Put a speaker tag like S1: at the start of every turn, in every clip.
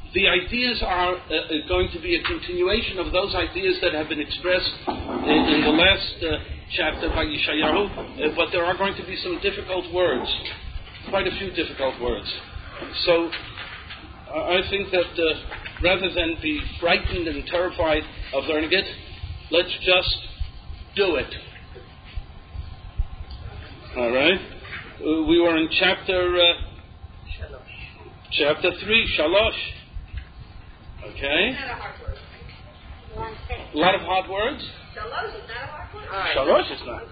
S1: the ideas are going to be a continuation of those ideas that have been expressed in the last chapter by Yeshayahu, but there are going to be some difficult words, quite a few difficult words. So I think that rather than be frightened and terrified of learning it, let's just do it. All right? We were in chapter 3, Shalosh. Okay? A lot of hard words?
S2: Shalosh is not a hard word?
S1: Shalosh is not.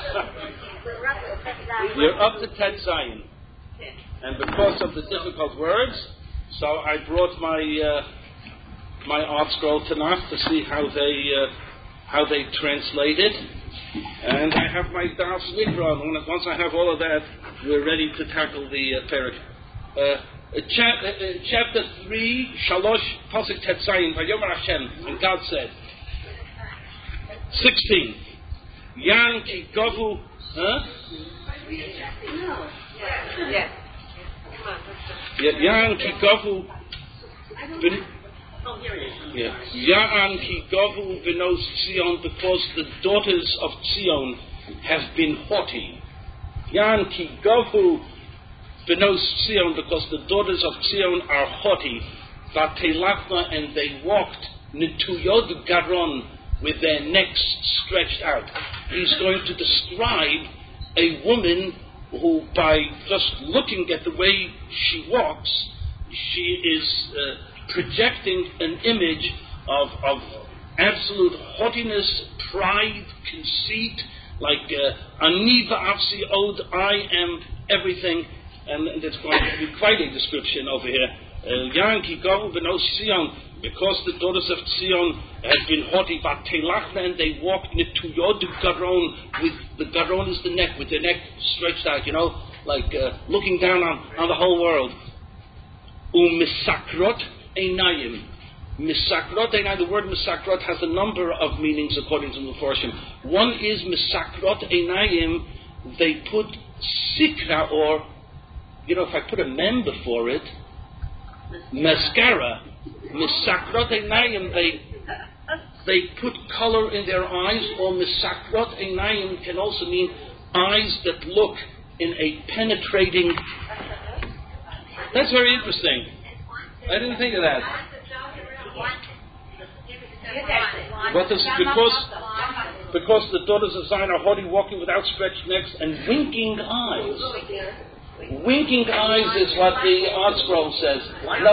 S1: You're up to Tet Zion. And because of the difficult words, so I brought my art scroll Tanakh to see how they translate it. And I have my Daf Mikra, and once I have all of that, we're ready to tackle the Perek. Chapter 3, Shalosh, Pasuk Tet Zayin, Vayomer Hashem, and God said, 16, Yan ki govu, Yan ki govu, Ya'an ki govu v'nos Tzion, because the daughters of Tzion have been haughty. Ya'an ki govu v'nos Tzion, because the daughters of Tzion are haughty. V'atelachna, and they walked netuyod garon, with their necks stretched out. He's going to describe a woman who, by just looking at the way she walks, she is projecting an image of absolute haughtiness, pride, conceit, like Ani v'afsi od, I am everything, and it's going to be quite a description over here. Yan ki govu v'nos Tzion, because the daughters of Tzion had been haughty, v'atelachna, and they walked netuyod garon, with the garon is the neck, with their neck stretched out, like looking down on the whole world. U'misakrot einayim. Misakrot einayim, the word misakrot has a number of meanings according to the Mefarshim. One is misakrot einayim, they put sikra, or, if I put a mem before it, mascara. Misakrot einayim, they put color in their eyes, or misakrot einayim can also mean eyes that look in a penetrating. That's very interesting. I didn't think of that. Because the daughters of Zion are haughty, walking with outstretched necks and winking eyes. Winking eyes is what the art scroll says. No,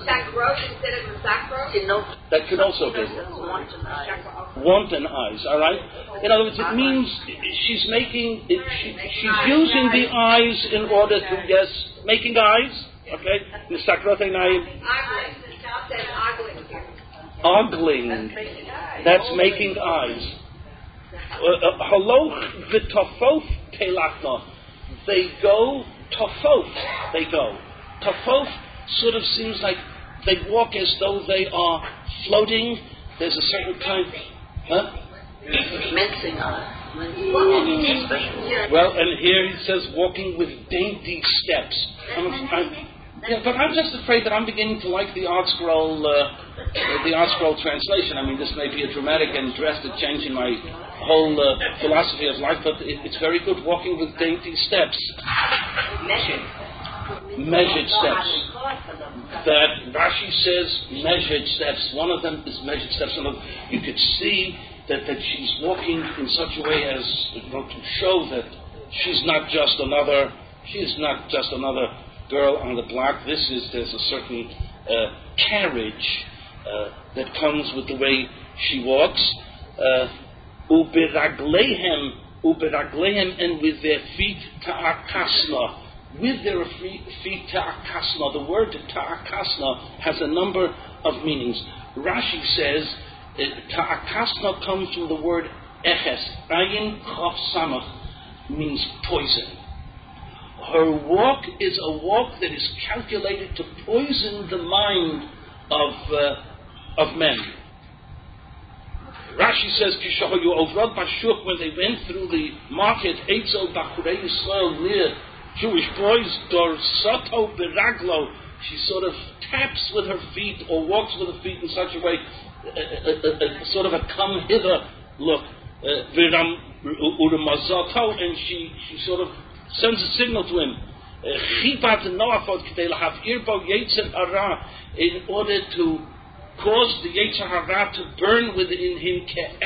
S1: that could also be wanton eyes. All right. In other words, it means she's making. She's using the eyes in order to making eyes. Okay. Ogling. That's making eyes. Haloch v'tofof telachna. They go. Tofof, they go. Tofof sort of seems like they walk as though they are floating. There's a certain kind.
S2: Mincing
S1: Well, and here he says walking with dainty steps. But I'm just afraid that I'm beginning to like the art scroll translation. I mean, this may be a dramatic and drastic change in my whole philosophy of life, but it's very good. Walking with dainty steps. Measured steps. That Rashi says measured steps. One of them is measured steps. You could see that she's walking in such a way as to show that she's not just another girl on the block. There's a certain carriage that comes with the way she walks. Uberaglehem, and with their feet ta'akasna. With their feet ta'akasna. The word ta'akasna has a number of meanings. Rashi says ta'akasna comes from the word eches. Ayin chaf samach means poison. Her walk is a walk that is calculated to poison the mind of men. Rashi says, when they went through the market, Eitzel Bachurei Yisrael, near Jewish boys, Dor Soto Biraglo, she sort of taps with her feet or walks with her feet in such a way, sort of a come hither look. And she sort of sends a signal to him. In order to cause the Yetzer Hara to burn within him,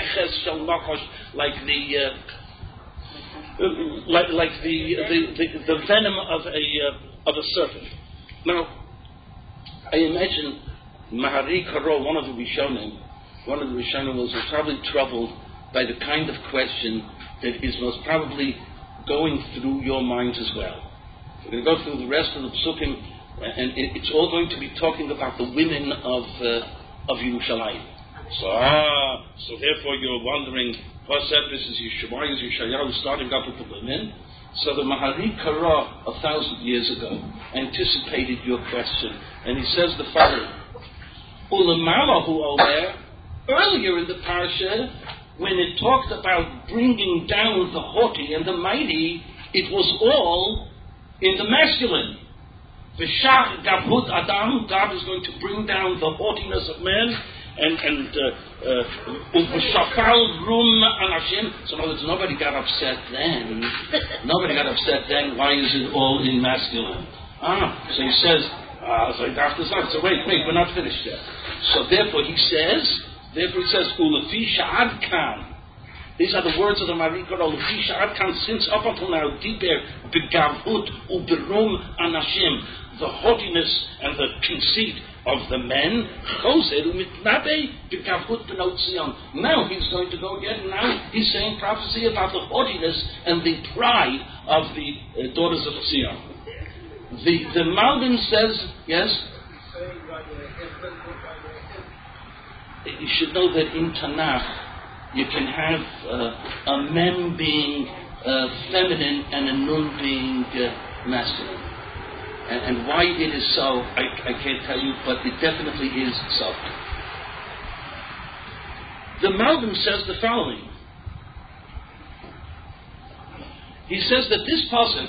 S1: like the venom of a serpent. Now, I imagine Mahari Karo, one of the Rishonim was probably troubled by the kind of question that is most probably going through your minds as well. We're going to go through the rest of the Psukim, and it's all going to be talking about the women of Yerushalayim. So therefore you're wondering, what's that? This is Yeshayahu starting up with the women. So the Mahari Kara 1,000 years ago anticipated your question, and he says the following: Ulamalahu Omer, earlier in the parsha, when it talked about bringing down the haughty and the mighty, it was all in the masculine. V'shach gavhut adam, God is going to bring down the haughtiness of men, and v'shafal rum anashim. So in other words, nobody got upset then. Why is it all in masculine? So he says, so wait, we're not finished yet. So therefore he says, Ulefi sha'ad kan. These are the words of the Marikor. Ulefi sha'ad kan, since up until now, diber begavhut uberum anashim, the haughtiness and the conceit of the men. Now he's going to go again. Now he's saying prophecy about the haughtiness and the pride of the daughters of Zion. The Malbim says, yes. You should know that in Tanakh you can have a mem being feminine and a nun being masculine. And why it is so, I can't tell you, but it definitely is so. The Malbim says the following. He says that this pasuk,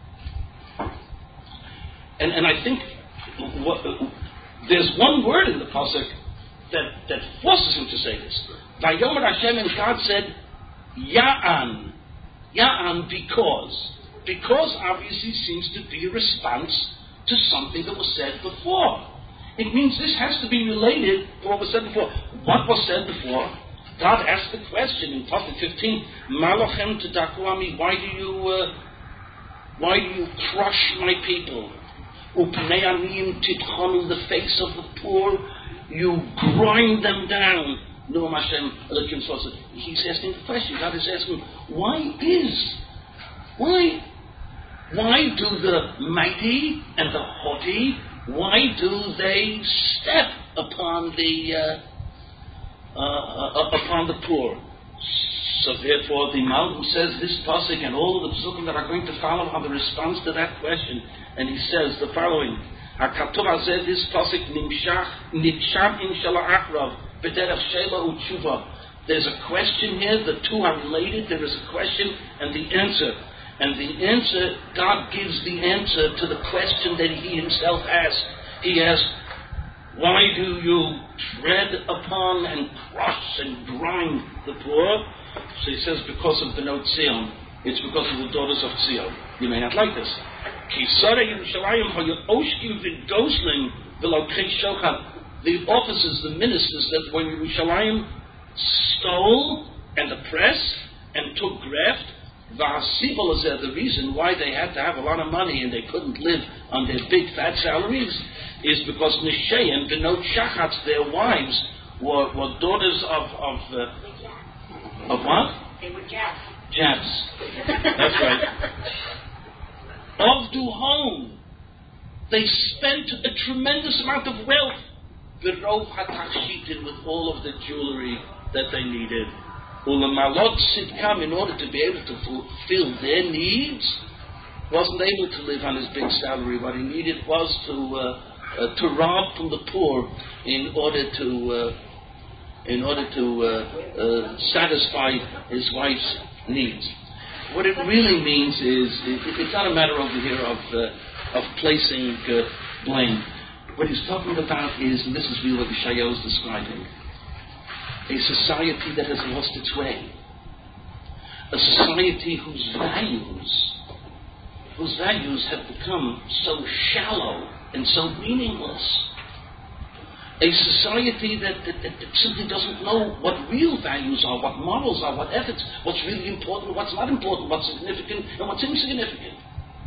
S1: and I think there's one word in the pasuk that forces him to say this. Vayomer Hashem, and God said, Ya'an, because obviously seems to be a response to something that was said before. It means this has to be related to what was said before. What was said before? God asked the question in Pasuk 15, Malachem Tadakuami, why do you crush my people? Upnei aniyim titchonu, the face of the poor, you grind them down. No, Hashem, he's asking the question. God is asking, why do the mighty and the haughty, why do they step upon the poor? So therefore the Malbim says this pasuk and all of the psukim that are going to follow are the response to that question. And he says the following: HaKatuv hazeh, this pasuk nimsham in shala'achrav b'derech shela u'tshuva. There's a question here. The two are related. There is a question and the answer. And the answer, God gives the answer to the question that he himself asked. He asked, why do you tread upon and crush and grind the poor? So he says, because of Benot Zion. It's because of the daughters of Zion. You may not like this. The officers, the ministers that when Yerushalayim stole and oppressed and took graft, the reason why they had to have a lot of money and they couldn't live on their big fat salaries is because Nishayim, Benot Shachatz, their wives, were daughters of what?
S2: They were Japs.
S1: Japs. That's right. Of Duhom. They spent a tremendous amount of wealth. Berov HaTachshitin, with all of the jewelry that they needed. Ulamalot Sidkam, in order to be able to fulfill their needs, wasn't able to live on his big salary. What he needed was to rob from the poor in order to satisfy his wife's needs. what it really means is, it's not a matter over here of placing blame. What he's talking about is, and this is really what Yeshayahu is describing, a society that has lost its way. A society whose values have become so shallow and so meaningless. A society that simply doesn't know what real values are, what morals are, what ethics, what's really important, what's not important, what's significant, and what's insignificant.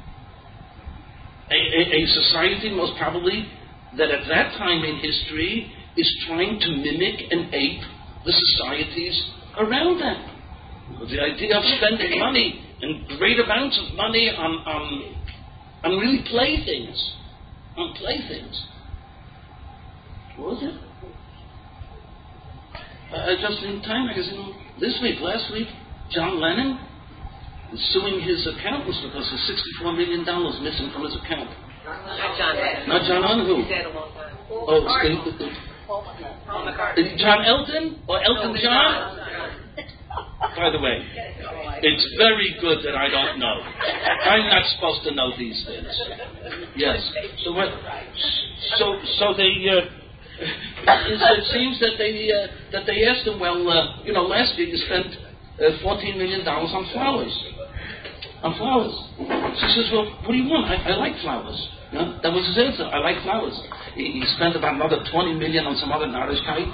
S1: A society, most probably, that at that time in history is trying to mimic and ape the societies around them. The idea of spending money and great amounts of money on really playthings. On playthings. What was it? Just in Time magazine last week, John Lennon is suing his accountants because there's $64 million missing from his account.
S2: Not John Lennon.
S1: Not John Lennon, who?
S2: He's dead a long time.
S1: Paul McCartney. John Elton? Or Elton John? By the way, it's very good that I don't know. I'm not supposed to know these things. Yes. So what? So they. It seems that they asked him. Well, last year you spent $14 million on flowers. On flowers. She says, well, what do you want? I like flowers. That was his answer. I like flowers. He spent about another $20 million on some other Narishkeit.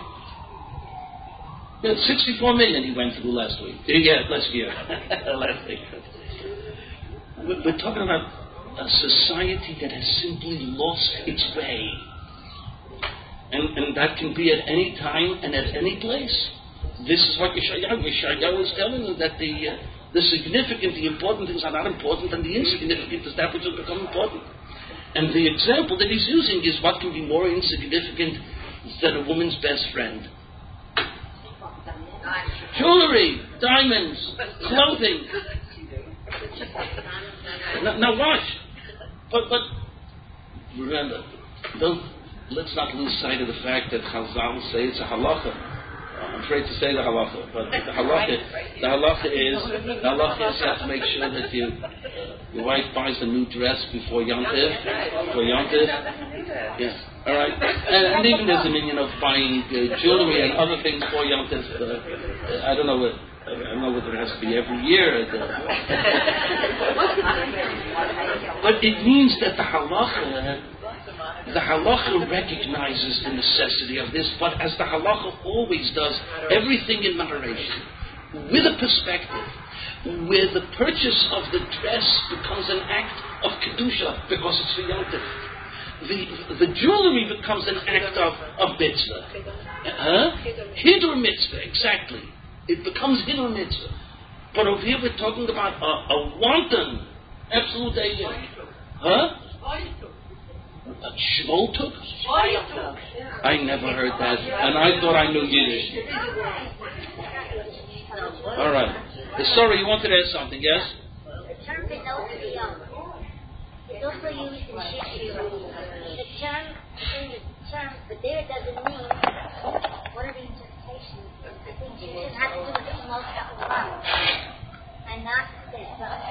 S1: 64 million he went through last week. Last year. Last week. We're talking about a society that has simply lost its way. And that can be at any time and at any place. This is what Yeshayahu is telling you, that the significant, the important things are not important, and the insignificant is that which has become important. And the example that he's using is what can be more insignificant than a woman's best friend. Jewelry, diamonds, clothing. Now watch. But remember, let's not lose sight of the fact that Chazal say it's a halacha. I'm afraid to say the halacha, but the halacha is you have to make sure that your wife buys a new dress before Yom Tov. Yes. All right. And even there's a minion of buying jewelry and other things for Yom Tov. I don't know whether it has to be every year. But it means that the halacha recognizes the necessity of this, but as the halacha always does, everything in moderation, with a perspective, where the purchase of the dress becomes an act of kedusha because it's for Yom Tov. The jewelry becomes an act of mitzvah. Hidur mitzvah, exactly. It becomes hidur mitzvah. But over here we're talking about a wanton, absolute alien. Shvoltuk? I never heard that, and I thought I knew Yiddish. All right. Sorry, you wanted to ask something, yes?
S3: The term Benotzion is also used in Shishir. The term, but there it doesn't mean, what are the interpretations? I think it has to do with the most one, and not this.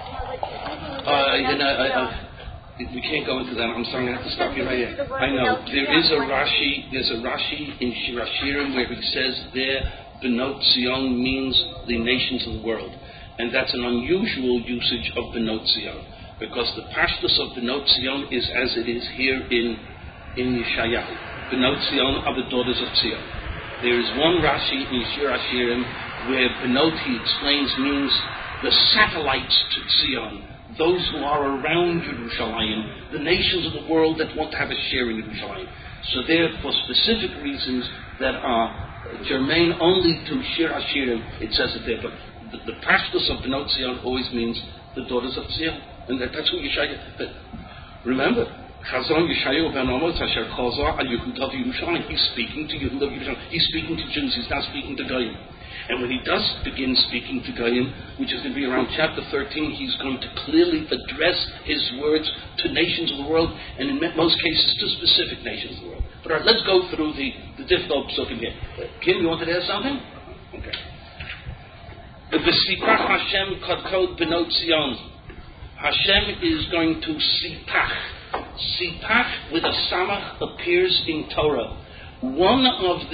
S1: We can't go into that. I'm sorry, I have to stop you right here. I know. There's a Rashi in Shir Hashirim where he says there, Benot Zion means the nations of the world. And that's an unusual usage of Benot Zion, because the pashtus of Benot Zion is as it is here in Yeshayahu. Benot Zion are the daughters of Zion. There is one Rashi in Shir Hashirim where Benot, he explains, means the satellites to Zion, those who are around Yerushalayim, the nations of the world that want to have a share in Yerushalayim. So there, for specific reasons that are germane only to Shir Hashirim, it says it there. But the pashtus of Benot Zion always means the daughters of Zion. And that's who Yeshayahu. But remember, Chazon Yeshayahu ben Amos Asher Chazah al Yehuda Yerushalayim. He's speaking to Yehuda Yerushalayim. He's speaking to Jews. He's not speaking to Goyim. And when he does begin speaking to Goyim, which is going to be around chapter 13, he's going to clearly address his words to nations of the world, and in most cases to specific nations of the world. But all right, let's go through the difficult psukim here. Kim, you wanted to add something? Okay. V'sipach Hashem kodkod b'not Zion. Hashem is going to sipach. Sipach with a samach appears in Torah. One of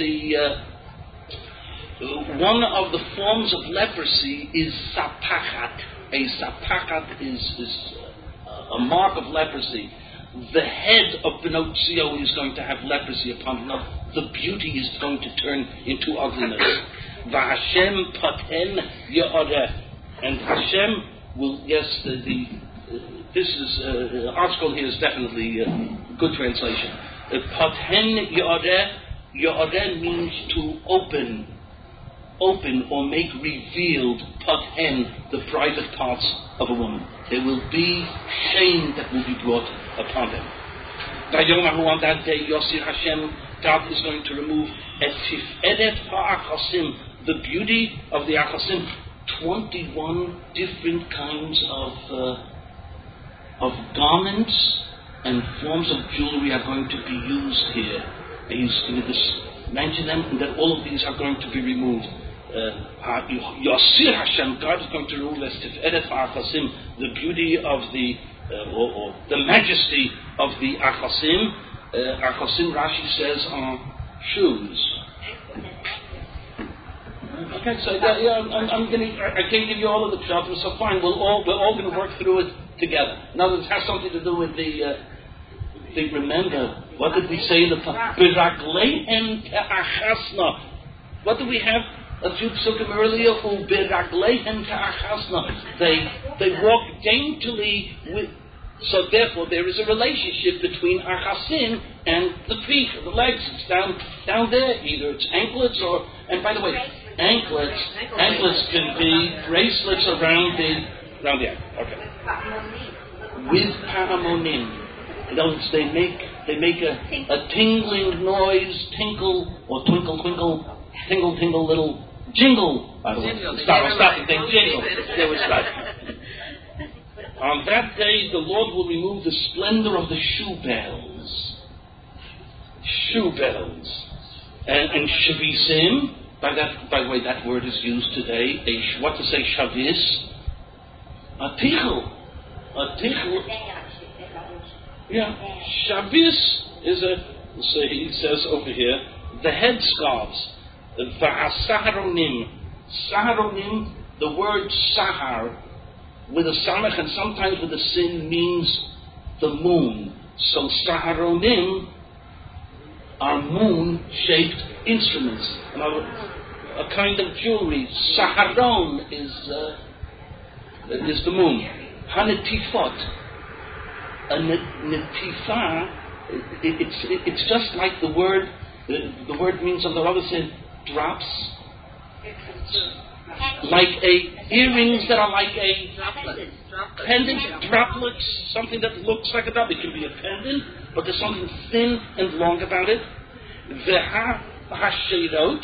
S1: the forms of leprosy is sapachat. A sapachat is a mark of leprosy. The head of Bnot Zion is going to have leprosy upon him. The beauty is going to turn into ugliness. V'Hashem paten ya'areh. And Hashem will, yes, this is, article here is definitely good translation. Paten ya'areh. Ya'areh means to open or make revealed, paten, the private parts of a woman. There will be shame that will be brought upon them. Vayomahu, on that day, Yosir Hashem, God is going to remove et tiferet ha'achasim, the beauty of the achasim. 21 different kinds of garments and forms of jewelry are going to be used here. And he's going to mention them, and that all of these are going to be removed. Yosir Hashem, God is going to rule as tiferet ha'achasim, the beauty of or the majesty of the achasim. Achasim, Rashi says, are shoes. Okay, so I can't give you all of the chapters, so fine. We're all going to work through it together. In other words, it has something to do with remember, what did we say in the Biragleihem te'achasna? What do we have? A few psukim earlier, Biragleihem te'achasna. They walk daintily with. So therefore, there is a relationship between achasim and the feet, or the legs. It's down there. Either it's anklets or, and by the way, anklets can be bracelets around the ankle. Okay. With paramonim. In other words, they make a tingling noise, tinkle or twinkle twinkle, tingle tingle little jingle. By the way, stop and think jingle. There was right. On that day, the Lord will remove the splendor of the shoe bells. Shoe bells. And shavisim, by the way, that word is used today. What to say, shavis? A tichel. Yeah. Shavis is so he says over here, the headscarves. V'asaharonim. Saharonim, the word sahar, with a samach and sometimes with a sin, means the moon. So saharonim are moon-shaped instruments. A kind of jewelry. Saharon is the moon. Hanetifot. A netifa, it's just like the word. The word means, on the other side, drops. Like earrings that are like a pendant, droplets, something that looks like a drop. It can be a pendant, but there's something thin and long about it. Shadot.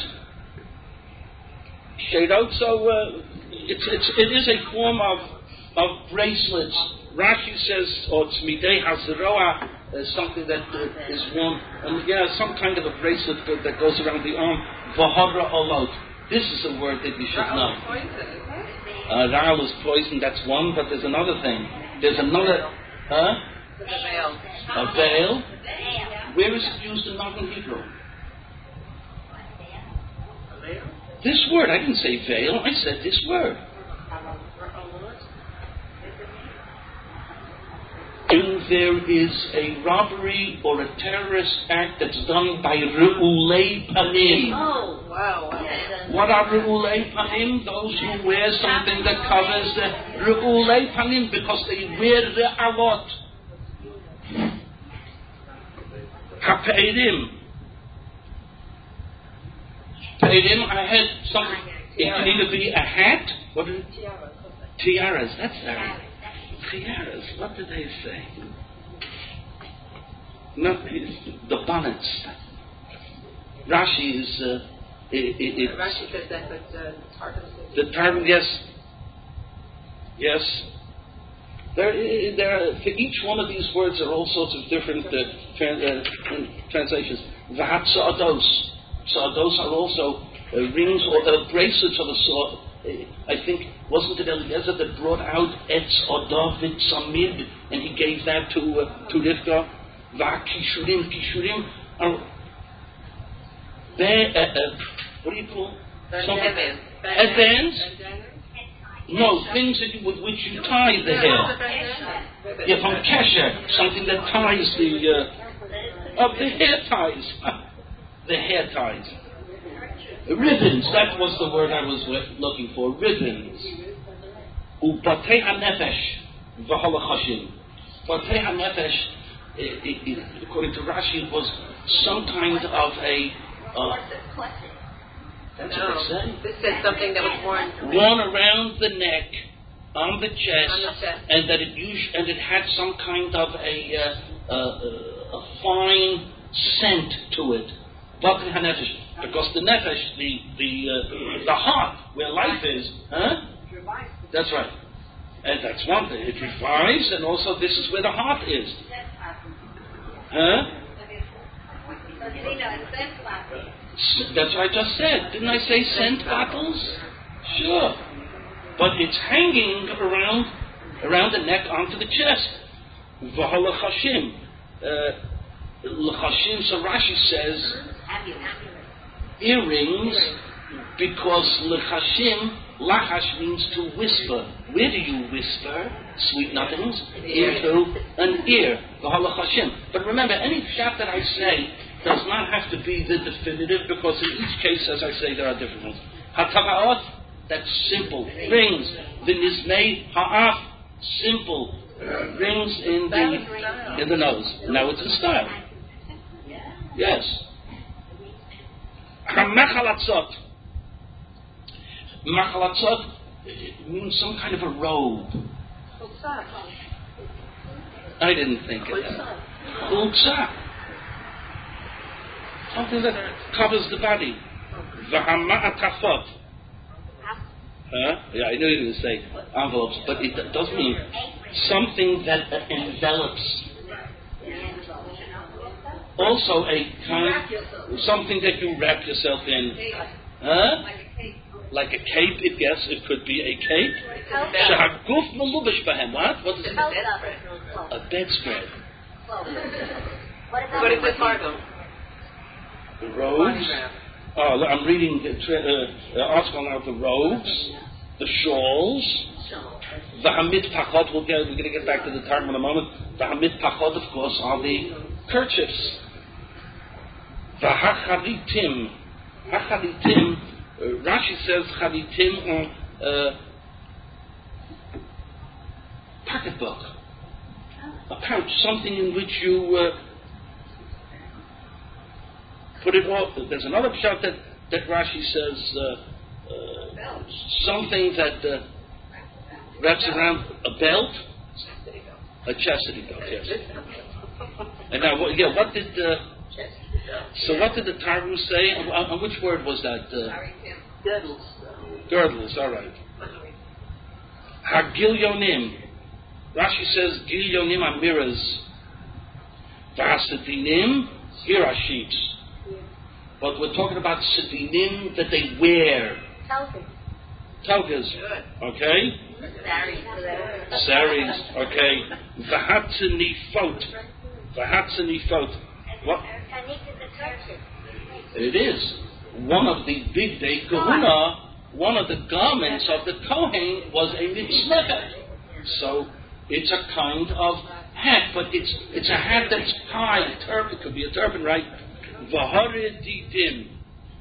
S1: So it is a form of bracelets. Rashi says, or tzmidei hazeroa, something that is worn, and some kind of a bracelet that goes around the arm. V'hadra olot. This is a word that you should know. Ra'al is poison, that's one, but there's another thing. There's another, a veil. Where is it used in modern Hebrew? This word, I didn't say veil, I said this word. If there is a robbery or a terrorist act that's done by Re'ulei Panim.
S2: Oh, wow.
S1: What are Re'ulei Panim? Those who wear something that covers the Re'ulei Panim because they wear Re'alot. HaPeirim. Peirim, I had something. It can either be a hat. What is it? Tiaras. That's right. Tiaras, what did they say? No, the bonnets. Rashi is.
S2: Rashi says that, but
S1: the term, yes. There are, for each one of these words, there are all sorts of different translations. Vahat sa'ados. Sa'ados are also rings or bracelets of a sort. I think, wasn't it Eliezer that brought out Etz Odavid Samid, and he gave that to Rivka? Kishurim. What do you call headbands? No, things with which you tie the hair. Yeah, from kesher, something that ties the hair ties. The hair ties. Ribbons, that was the word I was looking for. Ribbons. Ubatei hanefesh v'hol chashim. Batei hanefesh, according to Rashi, it was some kind of a. That's what they say.
S2: This said something that was
S1: worn around the neck, on the chest, and that it had some kind of a fine scent to it. Batei hanefesh. Because the nefesh, the heart, where life is, that's right. And that's one thing. It revives, and also this is where the heart is. That's what I just said. Didn't I say scent bottles? Sure. But it's hanging around the neck onto the chest. V'hol chashim. L'chashim, so Rashi says, earrings, because lechashim, lachash means to whisper. Where do you whisper, sweet nothings? Into an ear. But remember, any pshat that I say does not have to be the definitive, because in each case, as I say, there are different ones. Hatavaot, that's simple. Rings. V'nizmei ha'af, simple. Rings in the nose. Now it's in style. Yes. Machalatzot. Machalatzot means some kind of a robe. I didn't think of that. Chulza. Something that covers the body. V'hama'atafot. Yeah, I knew you were going to say envelopes, but it does mean something that envelops. Also a kind, something that you wrap yourself in. Like a cape, yes, it could be a cape. Shehaguf melubash bahem. What is it? A bedspread.
S2: What is it, Margot?
S1: The robes. Oh, I'm reading the article now. The robes, the shawls, the hamid pachot. We're going to get back to the term in a moment. The hamid pachot, of course, are the kerchiefs. The hachaditim. Hachaditim. Rashi says chaditim on pocketbook, a pouch, something in which you put it off. There's another pshat that Rashi says something that wraps around a belt, a chastity belt. Yes. And now, what did the Targum say? On which word was that?
S2: Girdles.
S1: Girdles. All right. Hagilyonim. Rashi says Gilyonim are mirrors. V'asadinim, here are sheets. But we're talking about sadinim that they wear. Togas. Okay? Saris. Okay. V'hatzenifot. What? It is. One of the big day kahuna, one of the garments of the Kohen was a mitzvah. So it's a kind of hat, but it's a hat that's tied. It could be a turban, right? V'haredidim.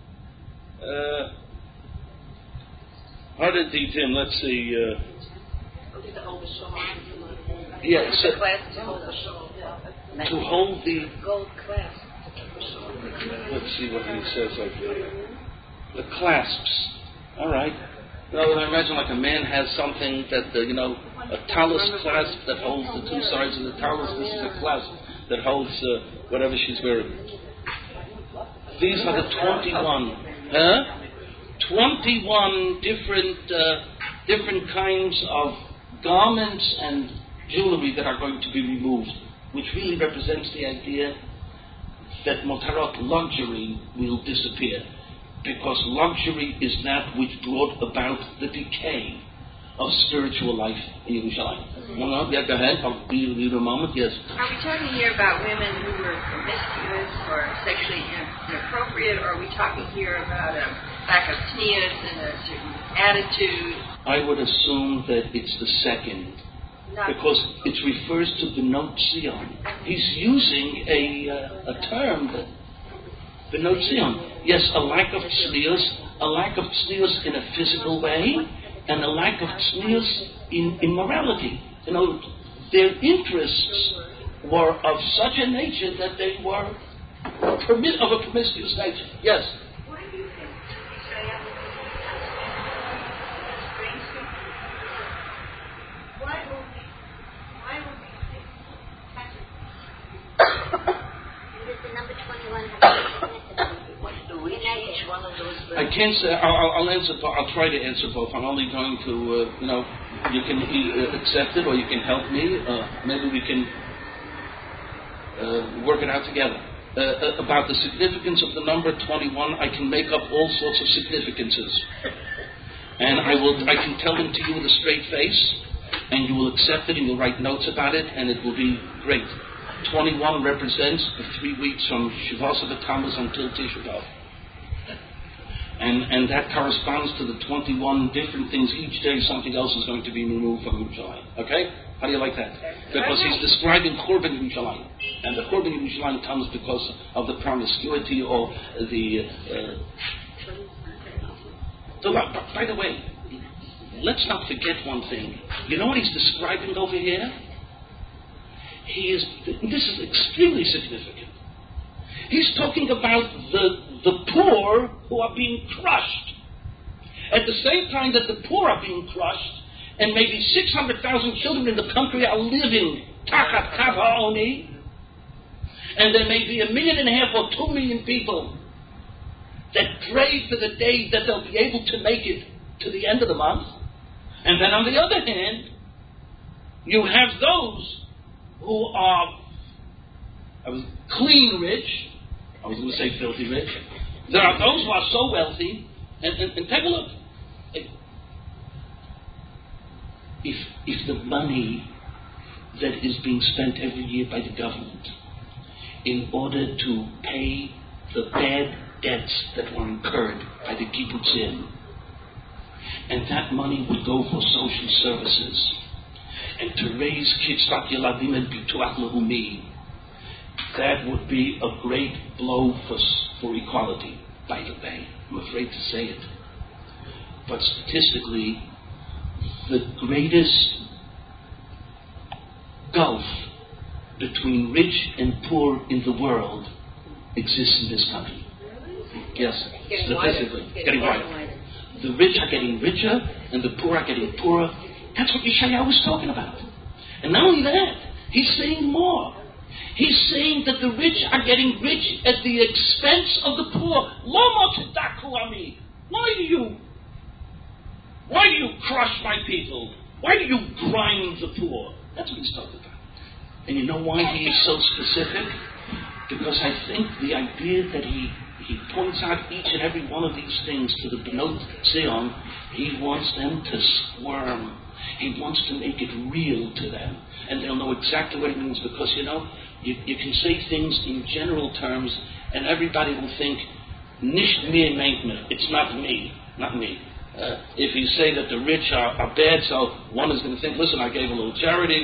S1: Haredidim, let's see. Yeah, so to hold the
S2: gold clasp.
S1: Let's see what he says like that. The clasps. All right. Well, I imagine like a man has something that, a talus clasp that holds the two sides of the talus. This is a clasp that holds whatever she's wearing. These are the 21. 21 different kinds of garments and jewelry that are going to be removed, which really represents the idea that motarot, luxury, will disappear. because luxury is that which brought about the decay of spiritual life in Yerushalayim. Yeah, go ahead. I'll give you a moment. Yes.
S2: Are we talking here about women who were promiscuous or sexually inappropriate, or are we talking here about a lack of tznius and a certain attitude?
S1: I would assume that it's the second, because it refers to Benot Zion. He's using a term, Benot Zion. Yes, a lack of tznius in a physical way, and a lack of tznius in morality. You know, their interests were of such a nature that they were of a promiscuous nature. Yes.
S4: Why do you think Israel why will we touch it?
S3: Does the number 21 have each one of those?
S1: I can't say. I'll answer. I'll try to answer both. I'm only going to, you can accept it or you can help me. Maybe we can work it out together. About the significance of the number 21, I can make up all sorts of significances, and I can tell them to you with a straight face, and you will accept it, and you'll write notes about it, and it will be great. 21 represents the 3 weeks from Shavuos of the Tammuz until Tisha B'Av. And that corresponds to the 21 different things. Each day something else is going to be removed from Yerushalayim. Okay? How do you like that? Because he's describing Churban Yerushalayim. And the Churban Yerushalayim comes because of the promiscuity or by the way, let's not forget one thing. You know what he's describing over here? This is extremely significant. He's talking about the poor who are being crushed. At the same time that the poor are being crushed, and maybe 600,000 children in the country are living tachat kav ha'oni, and there may be 1.5 million or 2 million people that pray for the day that they'll be able to make it to the end of the month. And then on the other hand, you have those who are clean rich. I was going to say filthy rich. There are those who are so wealthy, and take a look. If the money that is being spent every year by the government in order to pay the bad debts that were incurred by the kibbutzim, and that money would go for social services, and to raise Kitzvat Yeladim and Bituach Lehumi, that would be a great blow for equality, by the way. I'm afraid to say it. But statistically, the greatest gulf between rich and poor in the world exists in this country. Yes, statistically. Getting wider. The rich are getting richer and the poor are getting poorer. That's what Yeshayahu was talking about. And not only that, he's saying more. He's saying that the rich are getting rich at the expense of the poor. Why do you crush my people? Why do you grind the poor? That's what he's talking about. And you know why he is so specific? Because I think the idea that he points out each and every one of these things to the Benot Zion, he wants them to squirm. He wants to make it real to them. And they'll know exactly what it means, because, you can say things in general terms and everybody will think, nicht mir meint me. It's not me. If you say that the rich are bad, so one is going to think, listen, I gave a little charity,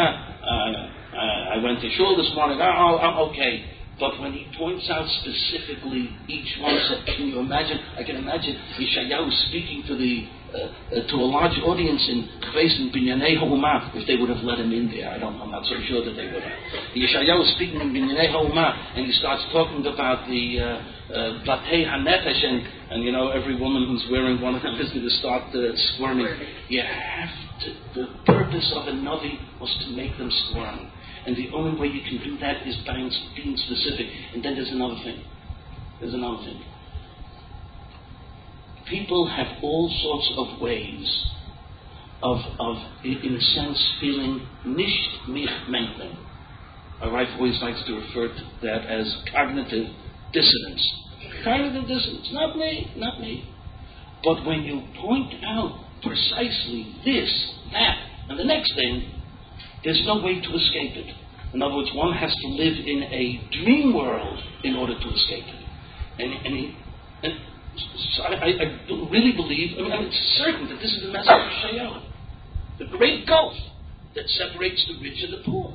S1: I went to shul this morning, I'm okay. But when he points out specifically each one, so can you imagine? I can imagine Yeshayahu speaking to a large audience in Kves and Binyanei Ha'umah, if they would have let him in there. I'm not so sure that they would have. Yeshayahu speaking in Binyanei Ha'umah, and he starts talking about the Batei HaNefesh, and every woman who's wearing one of them is going to start squirming. You have to. The purpose of a Navi was to make them squirm. And the only way you can do that is by being specific. And then there's another thing. People have all sorts of ways of in a sense, feeling nicht mich meint them. My wife always likes to refer to that as cognitive dissonance. cognitive dissonance. Not me. But when you point out precisely this, that, and the next thing, there's no way to escape it. In other words, one has to live in a dream world in order to escape it. And so I really believe, it's certain that this is the message of Shayahu. The great gulf that separates the rich and the poor.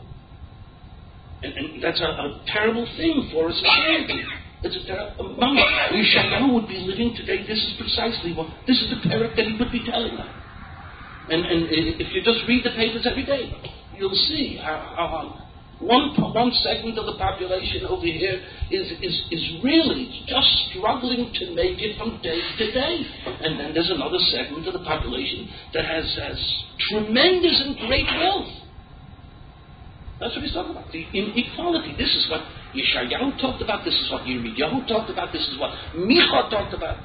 S1: And that's a terrible thing for a society. It's a terrible... Shayahu would be living today, this is precisely what... This is the perek that he would be telling them. And if you just read the papers every day, you'll see how one segment of the population over here is really just struggling to make it from day to day. And then there's another segment of the population that has tremendous and great wealth. That's what he's talking about. The inequality. This is what Yeshayahu talked about. This is what Yirmiyahu talked about. This is what Micha talked about.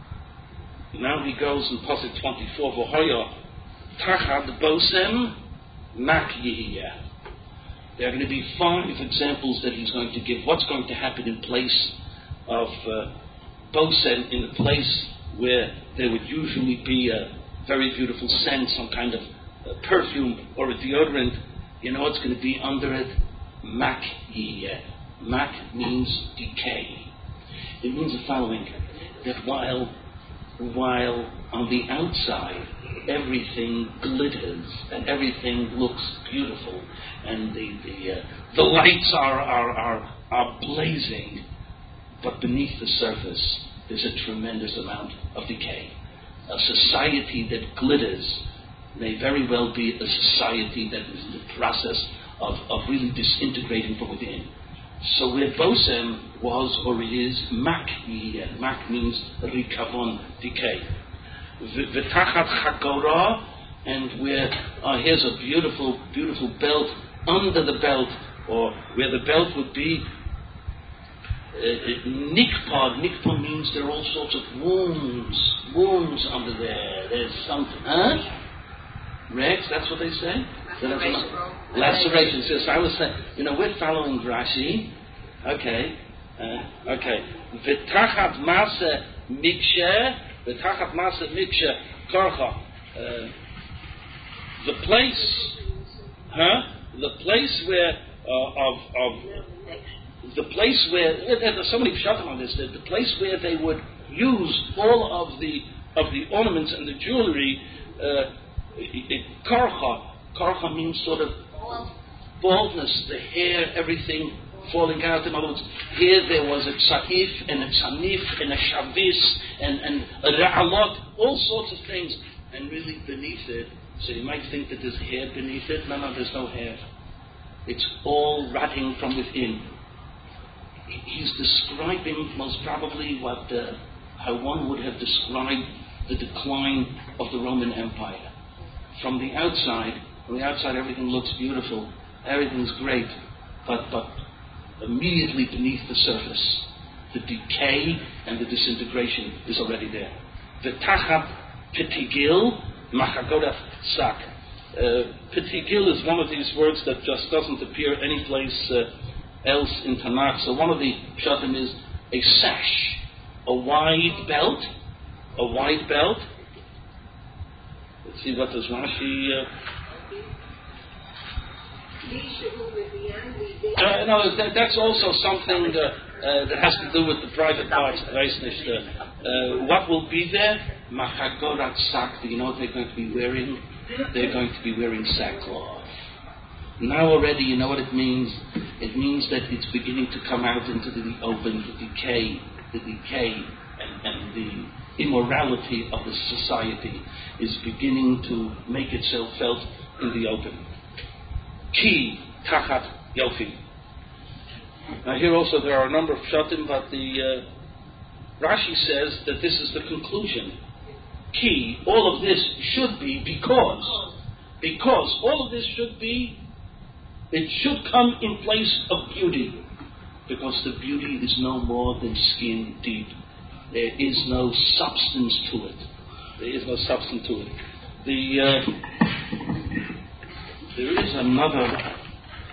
S1: Now he goes in Pasuk 24, V'hoya tachad bosem mak yihiyeh. There are going to be 5 examples that he's going to give. What's going to happen in place of Bosem, in a place where there would usually be a very beautiful scent, some kind of perfume or a deodorant. You know what's going to be under it? Mak yiyeh. Mak means decay. It means the following, that while on the outside everything glitters and everything looks beautiful and the lights are blazing, but beneath the surface there's a tremendous amount of decay. A society that glitters may very well be a society that is in the process of really disintegrating from within. So where Bosem was or is, Mak yiyeh. Mak means rikavon, decay. V'tachat chagora, and where here's a beautiful belt under the belt, or where the belt would be nikpa. Nikpa means there are all sorts of wounds under there. There's something, Rex, that's what they say? Lacerations. Yes, I was saying, we're following Rashi. Okay. V'tachat masa mikshe, v'tachat masa mikshe karcha. The place where there's so many pshatim on this. The place where they would use all of the ornaments and the jewelry. Karcha means sort of baldness, the hair, everything falling out. In other words, here there was a tza'if and a tzanif and a shavis and a ra'alot, all sorts of things, and really beneath it. So you might think that there's hair beneath it. No, there's no hair. It's all rotting from within. He's describing most probably how one would have described the decline of the Roman Empire. From the outside everything looks beautiful, everything's great, but immediately beneath the surface, the decay and the disintegration is already there. V'tachat petigil machagodath sak. Petigil is one of these words that just doesn't appear anyplace else in Tanakh. So one of the pshatim is a sash, a wide belt. Let's see, what does Rashi... that's also something that has to do with the private parts of Reisnish. What will be there? Machagorat sak. Do you know what they're going to be wearing? They're going to be wearing sackcloth. Now already you know what it means. It means that it's beginning to come out into the open, the decay and the immorality of the society is beginning to make itself felt in the open. Ki tachat yofi. Now here also there are a number of pshatim, but the Rashi says that this is the conclusion. Ki, all of this should be because all of this should be, it should come in place of beauty, because the beauty is no more than skin deep. There is no substance to it. There is another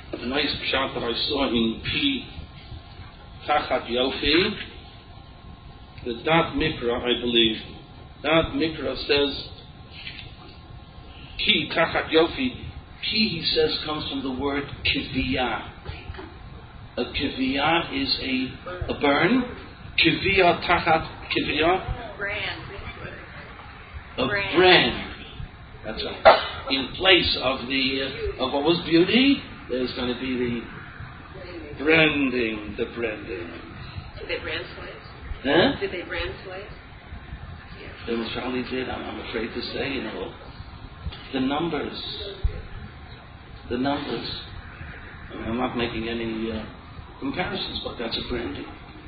S1: nice pshat that I saw in P Tachat Yofi. the Dat Mikra, I believe. Dat Mikra says, Ki Tachat Yofi. Ki, he says, comes from the word Kiviyah. A Kiviyah is a burn. Kiviyah Tachat Kiviyah.
S2: Brand.
S1: A brand. That's right. In place of what was beauty, there's going to be the branding.
S2: Did they brand slaves?
S1: Huh?
S2: Did they brand slaves?
S1: They most probably did. I'm afraid to say, the numbers. I mean, I'm not making any comparisons, but that's a branding.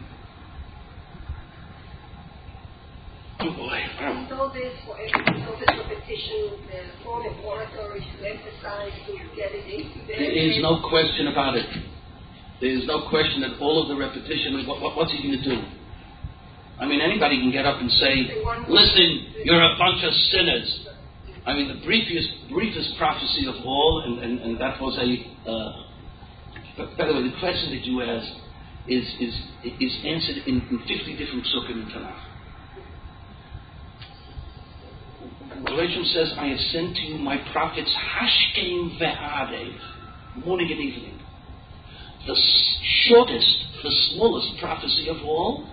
S1: Oh boy.
S4: So this repetition, the form of oratory to emphasize to get it into there.
S1: There is no question about it. There is no question that all of the repetition, what's he going to do? I mean, anybody can get up and say, listen, you're a bunch of sinners. I mean, the briefest prophecy of all, and that was by the way, the question that you asked is answered in 50 different psukim in Tanakh. Revelation says, I have sent to you my prophets Hashkem ve'arev, morning and evening. The shortest, the smallest prophecy of all?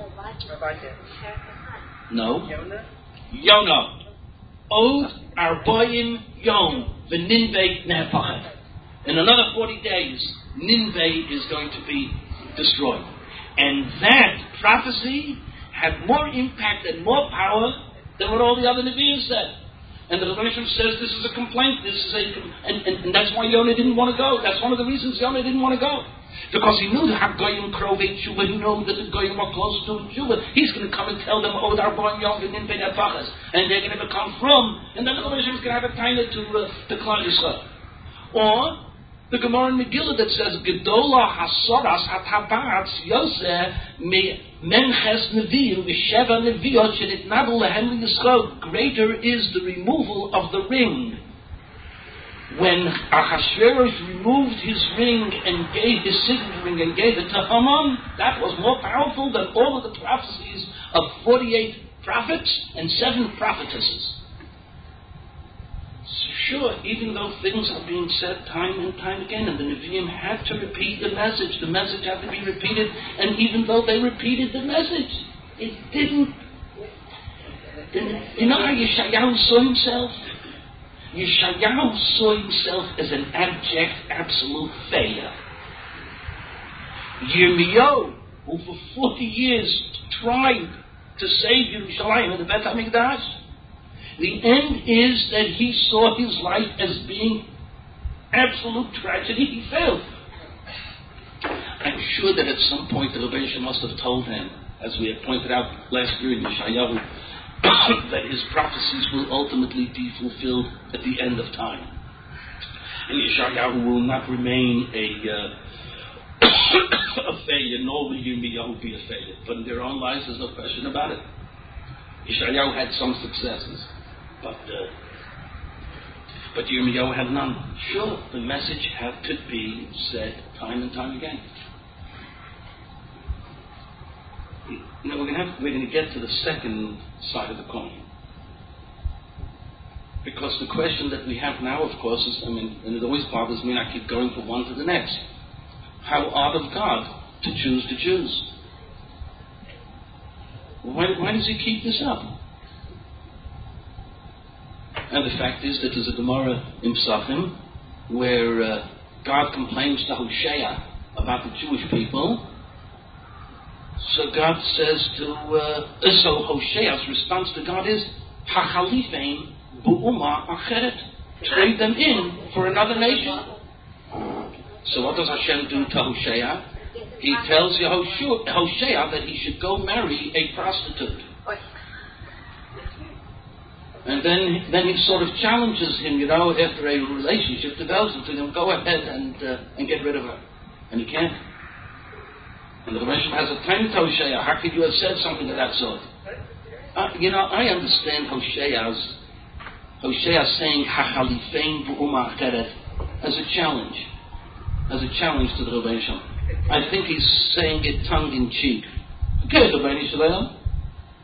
S1: No. Yonah. Od Arboim Yom v'Ninveh Nehepachet. In another 40 days, Ninveh is going to be destroyed. And that prophecy had more impact and more power than what all the other Nevi'im said. And the Revelation says this is a complaint, and that's why Yonah didn't want to go. That's one of the reasons Yonah didn't want to go. Because he knew the Goyim Krovei Tshuva, he knew that the Goyim were close to Tshuva. He's going to come and tell them, Od Arboim Yom v'Ninveh Nehepachet, and they're going to become from, and then the Revelation is going to have a time to Klal Yisrael. Or the Gemara in Megillah that says, Gedola Hasoras Hatabatz Yoseh Menches Nevi'im V'Sheva Nevi'ot Shenitnadu Lehem Yisrael. Greater is the removal of the ring. When Achashverosh removed his ring and gave his signet ring and gave it to Haman, that was more powerful than all of the prophecies of 48 prophets and 7 prophetesses. Sure, even though things are being said time and time again, and the Nevi'im had to repeat the message had to be repeated, and even though they repeated the message, it didn't. You know how Yeshayahu saw himself? Yeshayahu saw himself as an abject, absolute failure. Yirmiyahu, who for 40 years tried to save Yerushalayim and the Beit HaMikdash, the end is that he saw his life as being absolute tragedy. He failed. I'm sure that at some point the Rebbeinu must have told him, as we had pointed out last year in Yeshayahu, that his prophecies will ultimately be fulfilled at the end of time. And Yeshayahu will not remain a failure, nor will Yirmiyahu be a failure. But in their own lives, there's no question about it. Yeshayahu had some successes. But Yirmiyahu had none. Sure, the message had to be said time and time again. You know, we're going to get to the second side of the coin. Because the question that we have now, of course, is, and it always bothers me, and I keep going from one to the next. How odd of God to choose the Jews. Why does he keep this up? And the fact is that there's a Gemara in Psachim where God complains to Hosea about the Jewish people. So God says so Hosea's response to God is, Hachalifein bu'uma acheret. Trade them in for another nation. So what does Hashem do to Hosea? He tells Hosea that he should go marry a prostitute. And then he sort of challenges him, after a relationship develops into him, go ahead and get rid of her. And he can't. And the Rebbe has a time to Hosea. How could you have said something of that sort? I understand Hosea saying Hachalifein bu'uma acheret as a challenge to the Rebbe. I think he's saying it tongue in cheek. Okay, Rebbe Shalom.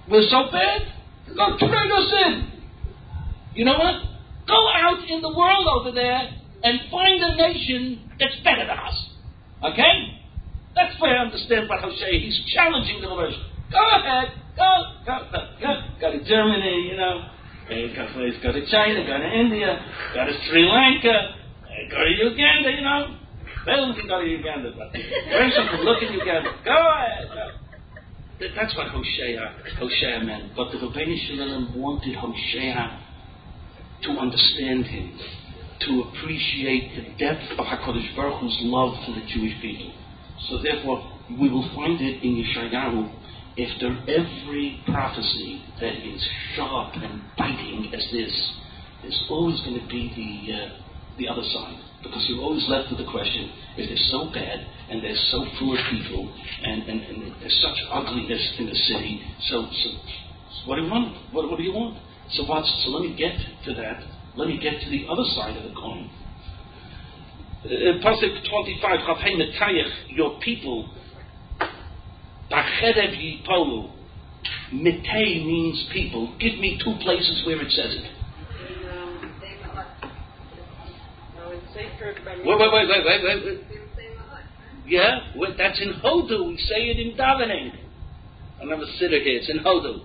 S1: We're so bad. Go trade us in. You know what? Go out in the world over there and find a nation that's better than us. Okay? That's where I understand what Hosea. He's challenging the Lord. Go ahead. Go to Germany, you know. Go to China, go to India, go to Sri Lanka, go to Uganda, you know. Well, we can go to Uganda, but learn something. Look in Uganda. Go ahead. Go. That's what Hosea meant. But the Rebbeinu Shalom wanted Hosea to understand him, to appreciate the depth of HaKadosh Baruch Hu's love for the Jewish people. So therefore, we will find it in Yeshayahu. After every prophecy that is sharp and biting as this, there's always going to be the other side. Because you're always left with the question, if they're so bad, and they're so full of people, and there's such ugliness in the city, so what do you want? What do you want? So let me get to that. Let me get to the other side of the coin. Pasuk 25, Chafei Metayach, your people, Bacherev Yipolu. Mitei means people. Give me 2 places where it says it. Wait. Yeah, that's in Hodu. We say it in davening. I never sit here. It's in Hodu.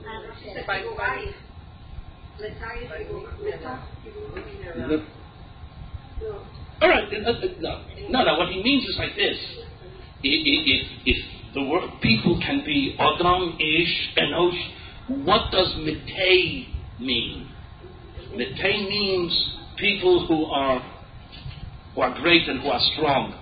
S1: All right. No. What he means is like this. If the word people can be Adam, Ish, Enosh, what does Mitei mean? Mitei means people who are great and who are strong.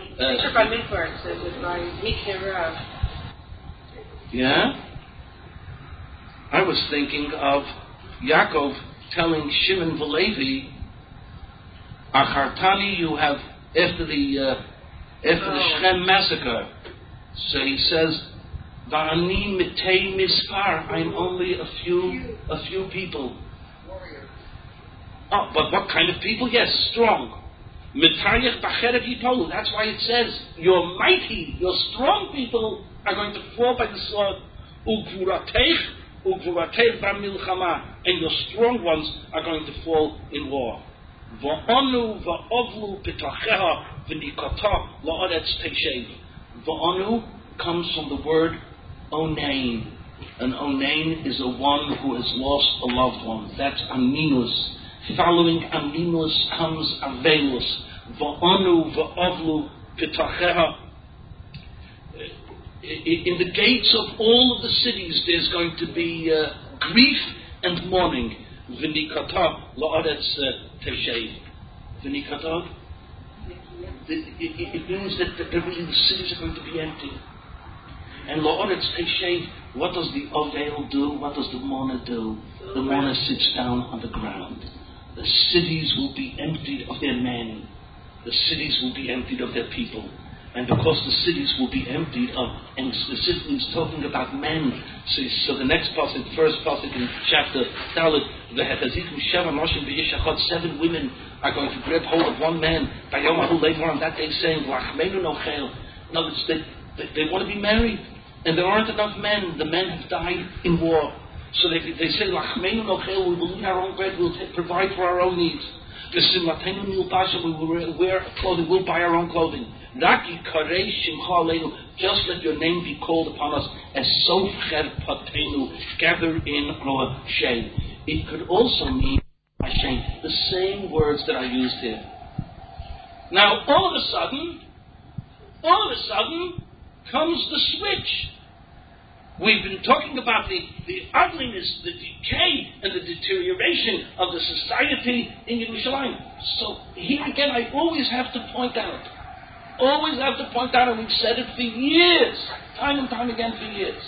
S1: Yeah? I was thinking of Yaakov telling Shimon Velevi, Achartani, you have, after the Shechem massacre, so he says, Va'ani mitei mispar, I'm only a few people. Oh, but what kind of people? Yes, strong. Mitayach bacherev yipolu. That's why it says, your mighty, your strong people are going to fall by the sword. Ugvuratech b'milchama, and your strong ones are going to fall in war. Va'onu va'ovlu pitacheha v'nikata la'aretz teishev. Va'onu comes from the word onain. An onain is a one who has lost a loved one. That's aminus. Following aminus comes avelus. Va'onu va'ovlu pitacheha. In the gates of all of the cities, there's going to be grief and mourning. V'nikata la'aretz teishev. V'nikata. It means that really the cities are going to be empty. And la'aretz teishev. What does the avel do? What does the mourner do? The mourner sits down on the ground. The cities will be emptied of their men. The cities will be emptied of their people. And because the cities will be emptied of, and specifically he's talking about men. So the next passage, first passage in chapter Dalet, the 7 women are going to grab hold of one man. By Yom Ha'ul later on that day saying, Lachmenu nochel. In other words, they want to be married. And there aren't enough men. The men have died in war. So they say, Lachmenu nochel, we will eat our own bread, we'll provide for our own needs. We will wear clothing, we'll buy our own clothing. Just let your name be called upon us as Sofcher Patenu, gather in our shame. It could also mean shame, the same words that I used here. Now, all of a sudden comes the switch. We've been talking about the ugliness, the decay, and the deterioration of the society in Yerushalayim. So here again, I always have to point out, and we've said it for years, time and time again for years.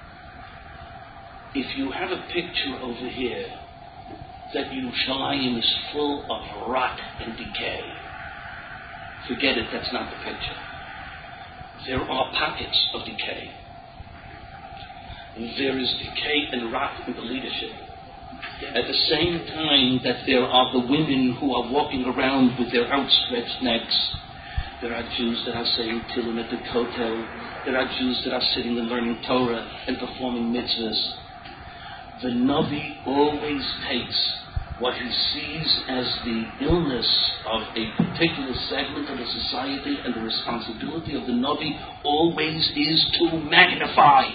S1: If you have a picture over here that Yerushalayim is full of rot and decay, forget it, that's not the picture. There are pockets of decay. There is decay and rot in the leadership. At the same time that there are the women who are walking around with their outstretched necks. There are Jews that are saying Tehillim at the Kotel. There are Jews that are sitting and learning Torah and performing mitzvahs. the Navi always takes what he sees as the illness of a particular segment of the society, and the responsibility of the Navi always is to magnify.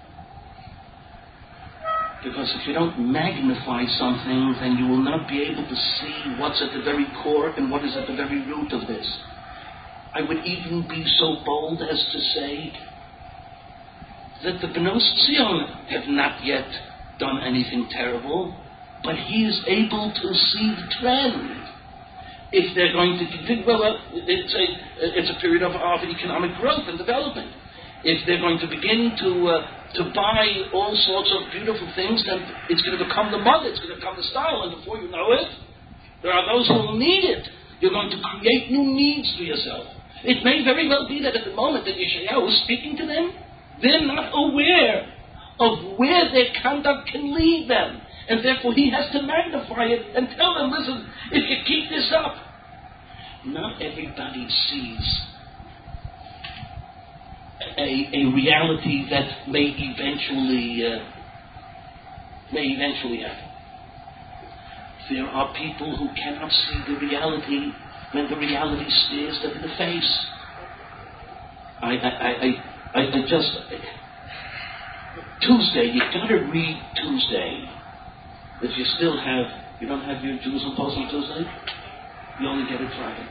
S1: Because if you don't magnify something, then you will not be able to see what's at the very core and what is at the very root of this. I would even be so bold as to say that the Benos Tzion have not yet done anything terrible, but he is able to see the trend. If they're going to continue, it's a period of economic growth and development. If they're going to begin to buy all sorts of beautiful things, then it's going to become the mode, it's going to become the style, and before you know it, there are those who will need it. You're going to create new needs for yourself. It may very well be that at the moment that Yeshayahu is speaking to them, they're not aware of where their conduct can lead them. And therefore he has to magnify it and tell them, listen, if you keep this up, not everybody sees a reality that may eventually happen. There are people who cannot see the reality when the reality stares them in the face. I just Tuesday, you gotta read Tuesday. If you don't have your Jerusalem Post on Tuesday, you only get it Friday.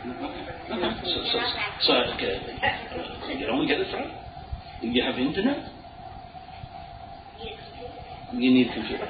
S1: So you only get it Friday. You have internet? You need a computer.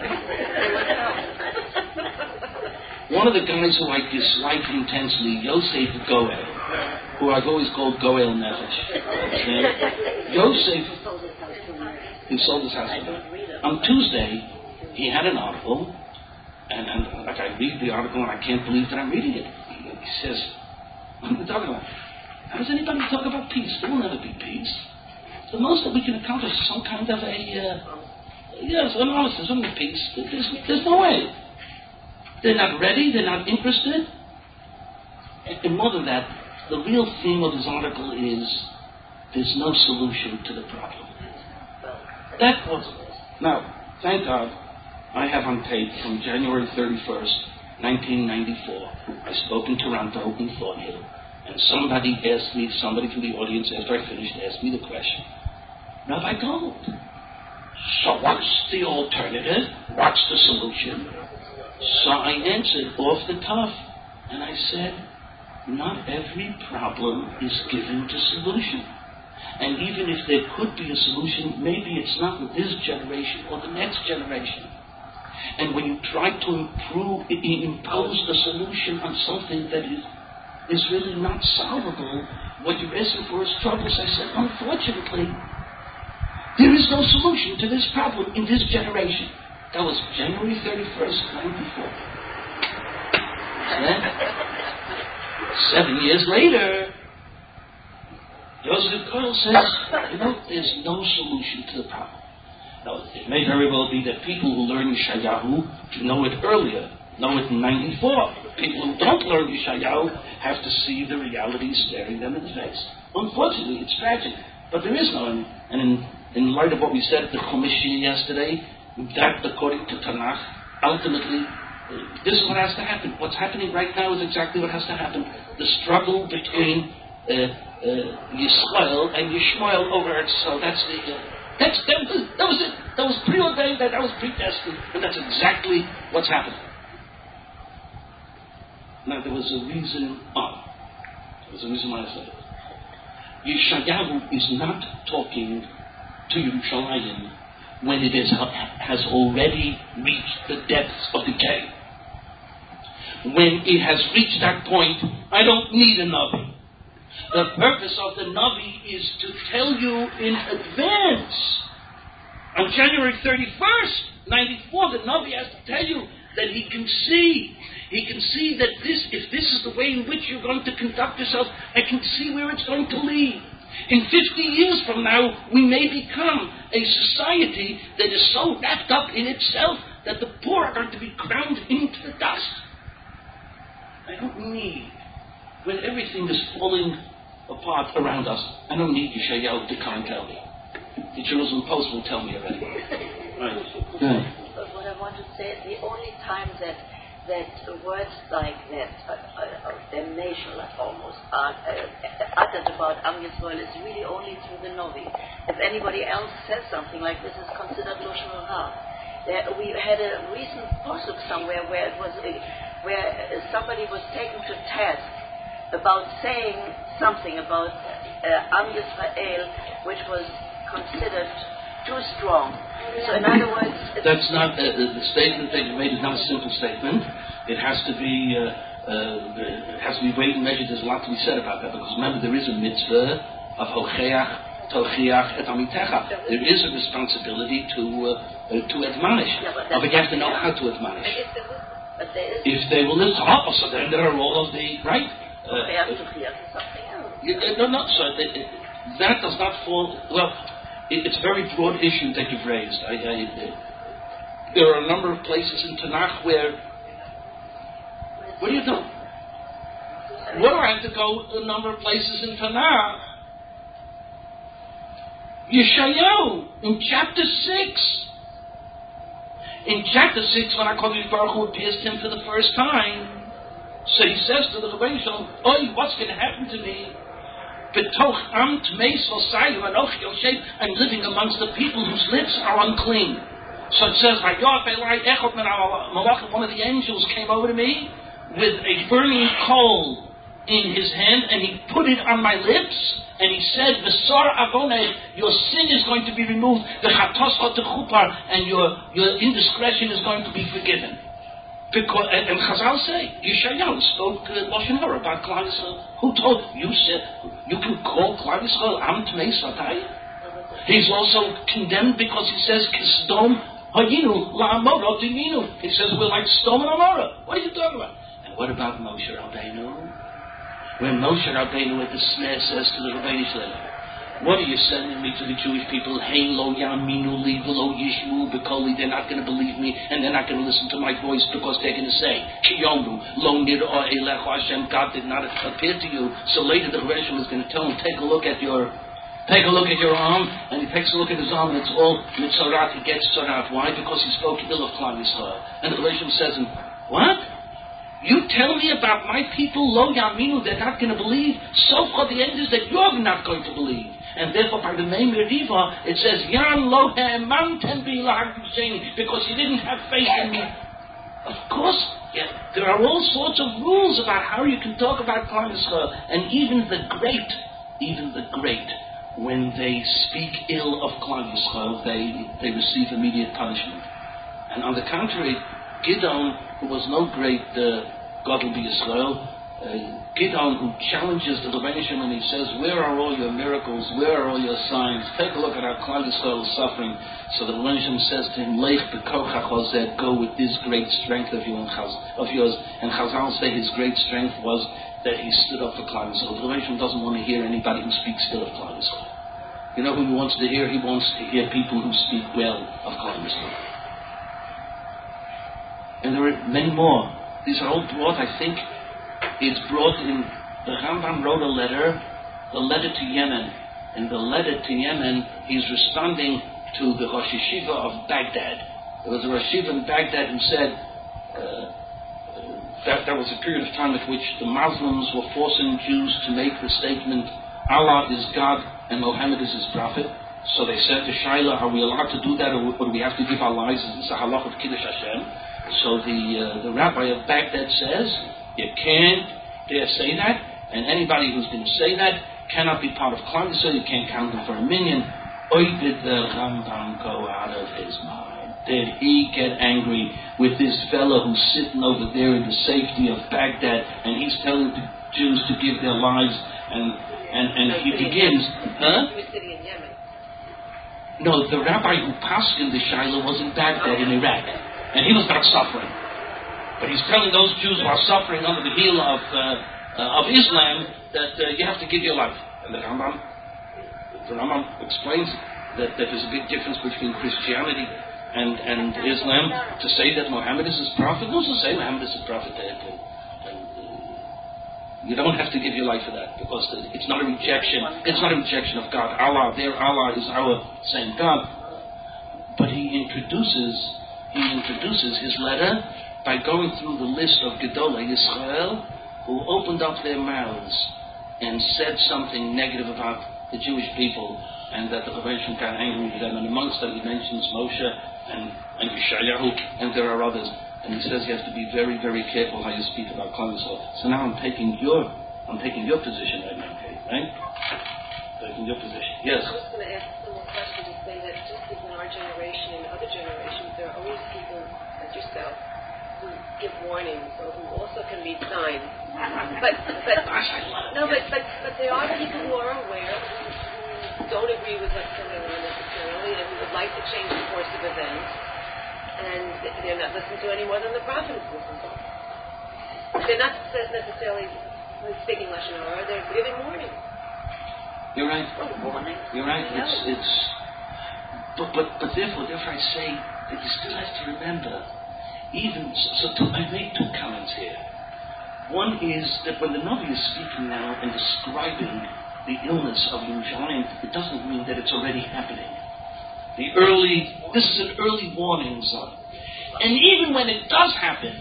S1: One of the guys who I dislike intensely, Yosef Goel, who I've always called Goel Nefesh. Yosef, he sold his house. On Tuesday, he had an article, and like I read the article and I can't believe that I'm reading it. He says, what are we talking about? How does anybody talk about peace? There will never be peace. The most that we can accomplish is some kind of an armistice, some peace. There's no way. They're not ready, they're not interested. And more than that, the real theme of his article is there's no solution to the problem. That was it. Now, thank God, I have on tape from January 31st, 1994. I spoke in Toronto, in Thornhill, and somebody from the audience after I finished asked me the question, Rabbi Gold, so what's the alternative? What's the solution? So I answered off the cuff, and I said, not every problem is given to solution. And even if there could be a solution, maybe it's not with this generation or the next generation. And when you try to impose a solution on something that is really not solvable, what you're asking for is trouble. So I said, unfortunately, there is no solution to this problem in this generation. That was January 31st, 94. Then, 7 years later, Yosef Koil says, there's no solution to the problem. Now, it may very well be that people who learn Yeshayahu know it earlier, know it in 94. People who don't learn Yeshayahu have to see the reality staring them in the face. Unfortunately, it's tragic, but there is no. And in light of what we said at the Chumash yesterday, that according to Tanakh, ultimately, this is what has to happen. What's happening right now is exactly what has to happen. The struggle between Yisrael and Yishmael over Eretz Yisrael. That was it. That was preordained. That was predestined, and that's exactly what's happening. Now there was a reason. There was a reason why I said it. Yeshayahu is not talking to Yerushalayim when it has already reached the depths of decay. When it has reached that point, I don't need a Navi. The purpose of the Navi is to tell you in advance. On January 31st, 94, the Navi has to tell you that he can see that if this is the way in which you're going to conduct yourself, I can see where it's going to lead. In 50 years from now, we may become a society that is so wrapped up in itself that the poor are going to be ground into the dust. I don't need, when everything is falling apart around us, I don't need Yeshayahu to come and tell me. The Jerusalem Post will tell me already. Right.
S2: But what I
S5: want to say the only time that words like that, damnation, like almost, are uttered about Am Yisrael is really only through the Novi. If anybody else says something like this, is considered Lashon Hara. We had a recent posuk somewhere where somebody was taken to task about saying something about Am Yisrael, which was considered too strong. So in other words,
S1: that's not the statement that you made is not a simple statement. It has to be weighed and measured. There's a lot to be said about that, because remember, there is a mitzvah of hocheach, tochiach, et amitecha. There is a responsibility to admonish, but you have to know how to admonish. If they will listen, so then there are all of the right. No. So that does not fall. Well, it's a very broad issue that you've raised. There are a number of places in Tanakh where. What do you do? What do I have to go a number of places in Tanakh? Yeshayahu in chapter 6. In chapter 6, when HaKadosh Baruch Hu appears to him for the first time, so he says to the Rebbeinu Shalom, "Oi, what's going to happen to me? Betoch am tmei sosayu anochi yoshev. I'm living amongst the people whose lips are unclean." So it says, one of the angels came over to me with a burning coal in his hand, and he put it on my lips, and he said, "V'sar avonei, your sin is going to be removed, v'chatos techupar, and your indiscretion is going to be forgiven." Because, and Chazal say, Yeshayahu spoke Lashon Hara about Klal Yisrael. Who told you? Said you can call Klal Yisrael Am Tmei Satay? He's also condemned because he says Kisdom Hayinu La'amora Diminu. He says we're like Sodom and Amora. What are you talking about? And what about Moshe Rabbeinu? When Moshe Rabbeinu at the snare says to the Rebbeinu Shalom, "What are you sending me to the Jewish people? Hein lo yaminu li v'lo yishmu b'koli." They're not going to believe me, and they're not going to listen to my voice, because they're going to say, "Ki yomru lo nir'a elecha Hashem." God did not appear to you. So later the Rebbeinu Shalom is going to tell him, take a look at your arm," and he takes a look at his arm, and it's all mitzarat. He gets tzarat. Why? Because he spoke ill of Klal Yisrael. And the Rebbeinu Shalom says, "What? You tell me about my people, lo yaminu, they're not going to believe. So far the end is that you're not going to believe." And therefore, by the name Riva, it says, "Yan lo ha'emanten bi lahagdisheni," because you didn't have faith in me. Of course, there are all sorts of rules about how you can talk about Klal Yisrael, and even the great, when they speak ill of Klal Yisrael, they receive immediate punishment. And on the contrary, Gidon, who was no great Gadol B'Yisrael, Gidon, who challenges the Rebbeinu Shalom, and he says, "Where are all your miracles? Where are all your signs? Take a look at how Klal Yisrael is suffering." So the Rebbeinu Shalom says to him, "Leich b'kochach hozeh, go with this great strength of yours." And Chazal say his great strength was that he stood up for Klal Yisrael. The Rebbeinu Shalom doesn't want to hear anybody who speaks still of Klal Yisrael. You know who he wants to hear? He wants to hear people who speak well of Klal Yisrael. And there are many more. These are all brought, I think, it's brought in, the Rambam wrote a letter to Yemen. In the letter to Yemen, he's responding to the Rosh Yeshiva of Baghdad. There was a Rosh Yeshiva in Baghdad who said that there was a period of time at which the Muslims were forcing Jews to make the statement, "Allah is God and Muhammad is his prophet." So they said to Shaila, "Are we allowed to do that, or do we have to give our lives? Is this a halach of Kiddush Hashem?" So the rabbi of Baghdad says, you can't dare say that, and anybody who's going to say that cannot be part of Klal Yisrael. You can't count them for a million. Oy, did the Rambam go out of his mind? Did he get angry with this fellow who's sitting over there in the safety of Baghdad, and he's telling the Jews to give their lives, and he begins, No, the rabbi who paskined the Shaila was in Baghdad in Iraq. And he was not suffering. But he's telling those Jews who are suffering under the heel of Islam that you have to give your life. And the Rambam explains that there's a big difference between Christianity and Islam. To say that Muhammad is his prophet, who's to say Muhammad is his prophet? You don't have to give your life for that, because it's not a rejection. It's not a rejection of God. Allah is our same God. But he introduces he introduces his letter by going through the list of Gedolei Yisrael who opened up their mouths and said something negative about the Jewish people, and that the Rebbeinu got angry with them. And amongst them he mentions Moshe and Yeshayahu, and there are others. And he says you have to be very, very careful how you speak about Klal Yisrael. So now I'm taking your position right now, Kate, right? Taking your position. Yes.
S4: I was going to ask a similar question to say that just as in our generation and other generations, there are always people like yourself who give warnings or who also can read signs. But there are people who are aware, who don't agree with what's going on necessarily, and who would like to change the course of events, and they're not listening to any more than the prophet is listening to. They're not necessarily speaking Lashon Hara, they're giving warning.
S1: You're right.
S5: Warning.
S1: You're right. But therefore I say that you still have to remember. I made two comments here. One is that when the Navi is speaking now and describing the illness of Yerushalayim, it doesn't mean that it's already happening. This is an early warning zone. And even when it does happen,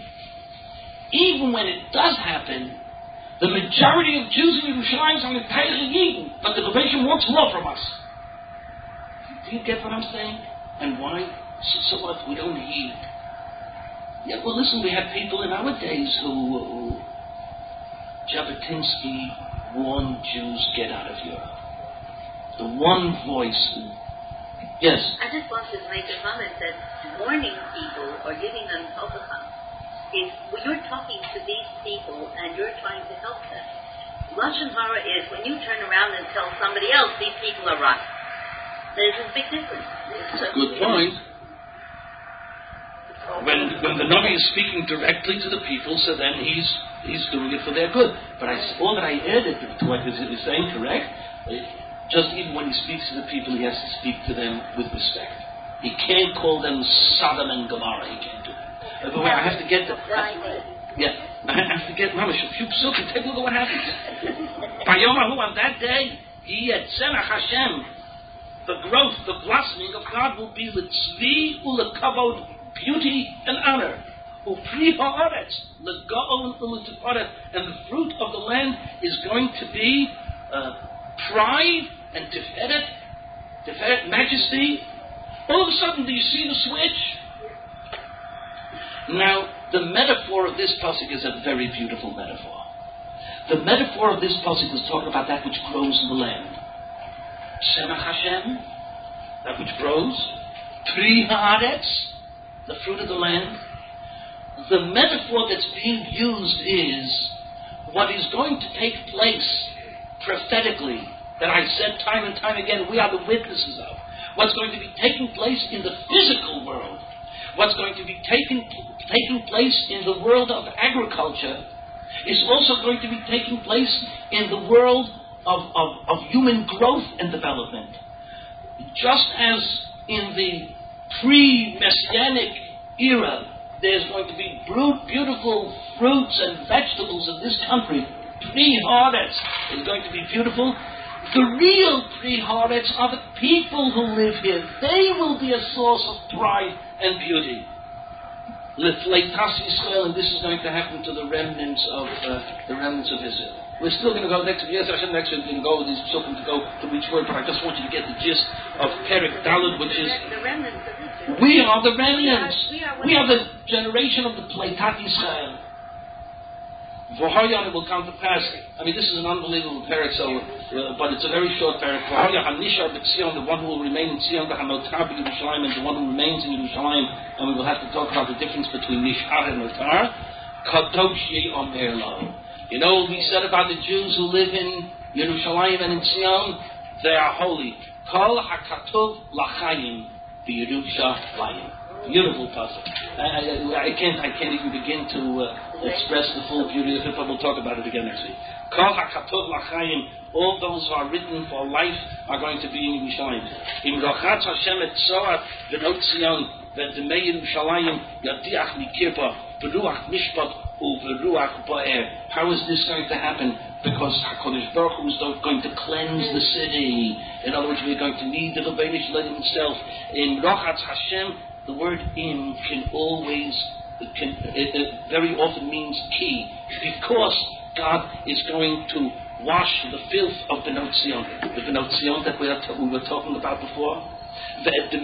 S1: the majority of Jews in Yerushalayim are entirely Yidden, but the Rebbeinu wants more from us. Do you get what I'm saying? And why? So what? We don't heed. Yeah, well, listen, we have people in our days who Jabotinsky warned Jews, get out of Europe. The one voice. Yes?
S6: I just wanted to make a comment that warning people or giving them tovachah is when you're talking to these people and you're trying to help them. Lashon Hara is when you turn around and tell somebody else these people are right. There's a big difference.
S1: Good point. When the Navi is speaking directly to the people, so then he's doing it for their good. But all that I added to what is saying, correct? Just even when he speaks to the people, he has to speak to them with respect. He can't call them Sodom and Gomorrah. He can't do that. But I have to get I have to get Mamash. If you take a look at what happens. Bayomahu, on that day, Yetzerach Hashem, the growth, the blossoming of God will be L'tzvi u'lekavod, beauty and honor. Upri ha'aretz, legaon u'letifaret, and the fruit of the land is going to be pride and tiferet, majesty. All of a sudden, do you see the switch? Now, the metaphor of this pasuk is a very beautiful metaphor. The metaphor of this pasuk is talking about that which grows in the land. Shemach Hashem, that which grows. Pri ha'aretz, the fruit of the land. The metaphor that's being used is what is going to take place prophetically, that I said time and time again, we are the witnesses of. What's going to be taking place in the physical world, what's going to be taking place in the world of agriculture, is also going to be taking place in the world of human growth and development. Just as in the pre-Messianic era, there's going to be beautiful fruits and vegetables in this country. Pri Haaretz is going to be beautiful. The real Pri Haaretz are the people who live here. They will be a source of pride and beauty. L'fleitas Yisrael, and this is going to happen to the remnants of Israel. We're still going to go next week. Yes, Hashem, next week we're going to go with these children to go to each word, but I just want you to get the gist of Perek Daled, which is
S6: the remnants of Israel.
S1: We are the remnants. We are the generation of the Pleitat Yisrael. V'hoya, it will come to pass. I mean, this is an unbelievable Perek, but it's a very short Perek. V'hoya Hanishar B'Tzion, the one who will remain in Tzion, V'Hanotar B'Yerushalayim, and the one who remains in Yerushalayim. And we will have to talk about the difference between Nishar and Notar. Kadosh Ye'omer Lo. You know what we said about the Jews who live in Yerushalayim and in Tzion? They are holy. Kol HaKatov L'Chaim B'Yerushalayim. Beautiful pasuk. I can't even begin to express the full beauty of it, but we'll talk about it again next week. Kol HaKatov L'Chaim. All those who are written for life are going to be in Yerushalayim. Im Rochatz Hashem et Zohar V'not Tzion V'demei Yerushalayim Yadiach Mikirpa V'ruach Mishpat. How is this going to happen? Because HaKadosh Baruch Hu is going to cleanse the city. In other words, we're going to need the Rebbeinu Shalom himself. In Rochatz Hashem the word im very often means key, because God is going to wash the filth of Benot Zion, the Benot Zion that we were talking about before. And the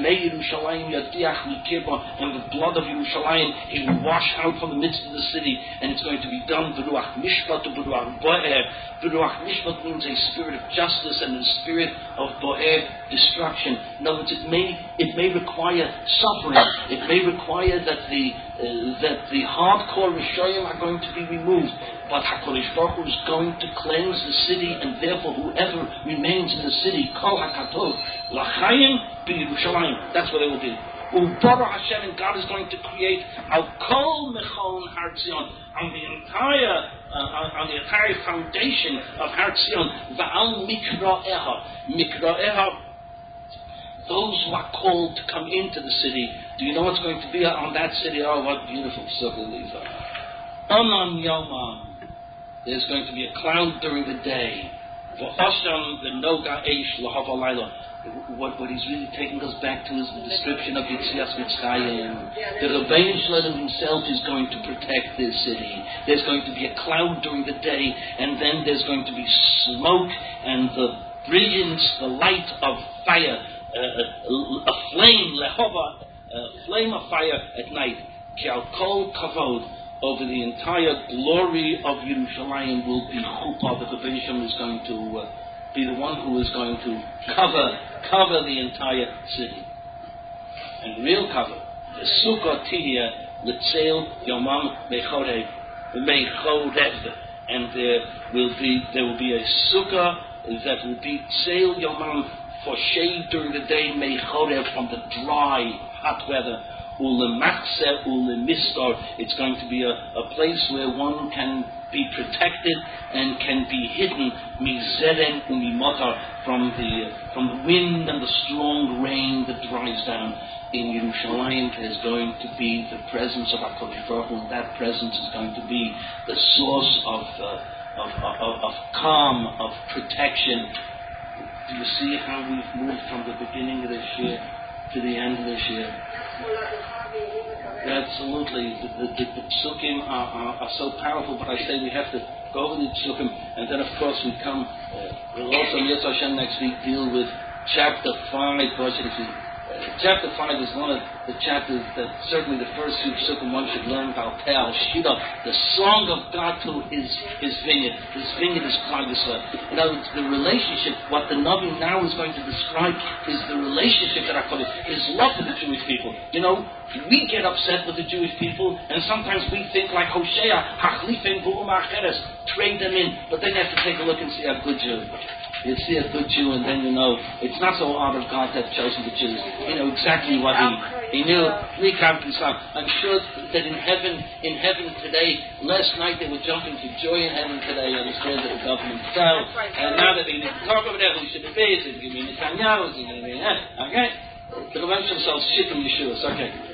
S1: blood of Yerushalayim he will wash out from the midst of the city, and it's going to be done Beruach Mishpat to Beruach Bo'er. Beruach Mishpat means a spirit of justice and a spirit of Bo'er, destruction. In other words, it may require suffering. It may require that the hardcore Rishoyim are going to be removed, but HaKadosh Baruch Hu is going to cleanse the city, and therefore whoever remains in the city, Kol HaKatov L'Chaim B'Yerushalayim, that's what it will be. U'Baruch Hashem, and God is going to create Al Kol Mechon Har Zion, on the entire foundation of Har Zion, Va'al Mikra'eha, those who are called to come into the city. Do you know what's going to be on that city? Oh, what beautiful sukkah these are. Onan Yomam, there's going to be a cloud during the day. V'Hasham V'Noga Eish L'Havalayla. What he's really taking us back to is the description of Yitzias Mitzrayim. The Rebbeinu Shalom himself is going to protect this city. There's going to be a cloud during the day, and then there's going to be smoke and the brilliance, the light of fire, a flame, lehova, a flame of fire at night. Ki al kol kavod, over the entire glory of Yerushalayim will be chuppah. The Rebbeinu Shalom is going to be the one who is going to cover the entire city. And real cover, the sukkah tihya l'tzeil yomam mechorev, and there will be a sukkah that will be tzeil yomam, for shade during the day, mechorev, from the dry, hot weather. Ulemachse ulemistor, it's going to be a place where one can be protected and can be hidden, mizeren umimotar, from the wind and the strong rain that dries down. In Yerushalayim there's going to be the presence of HaKadosh Baruch Hu, and that presence is going to be the source of calm, of protection. Do you see how we've moved from the beginning of this year to the end of this year? Absolutely. The psukim are so powerful, but I say we have to go over the psukim, and then of course we come, we'll also, Yetz Hashem, next week deal with chapter 5. Chapter 5 is one of the chapters that certainly the first few psukim one should learn about Tel Shida, the song of God to his vineyard. His vineyard is Klal Yisrael. In other words, the relationship, what the Navi now is going to describe is the relationship that HaKadosh, his love for the Jewish people. You know, we get upset with the Jewish people, and sometimes we think like Hosea, Hachlifim Bu'um Acheres, trade them in, but then you have to take a look and see a good Jew. You see a good Jew, and then you know it's not so odd of God to have chosen the Jews. You know exactly what he knew. I'm sure that in heaven today, last night they were jumping for joy in heaven today. I understand that the government fell, and now that they didn't talk about that, we should be busy. Give me Netanyahu, okay? The Rebbeinu Shalom shitting Yeshuas, okay.